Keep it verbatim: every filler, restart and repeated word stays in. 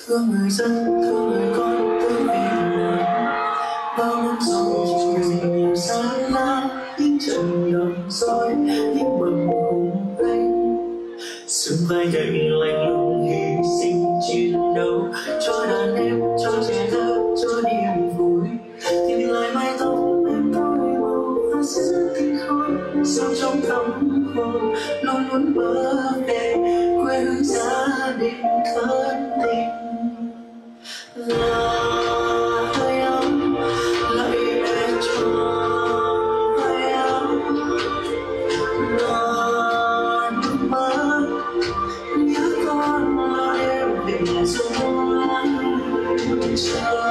Thương người dân, thương người con, thương vì nàng. Bao năm rồi chuyện gì nhiều xa lạ, những trận lòng dối, những bầm hùng anh. Sương vai gầy lạnh lùng hy sinh chiến đấu, cho đàn em, cho trẻ thơ, cho niềm vui. Tìm lại mái tóc em tối màu hoa giữa tinh khôi, sâu trong tâm hồn luôn muốn bơ về quê hương gia đình thân tình. Là hơi ấm lại về trong vai ấm, non nước mắt nhớ con lo đêm về ruộng chờ.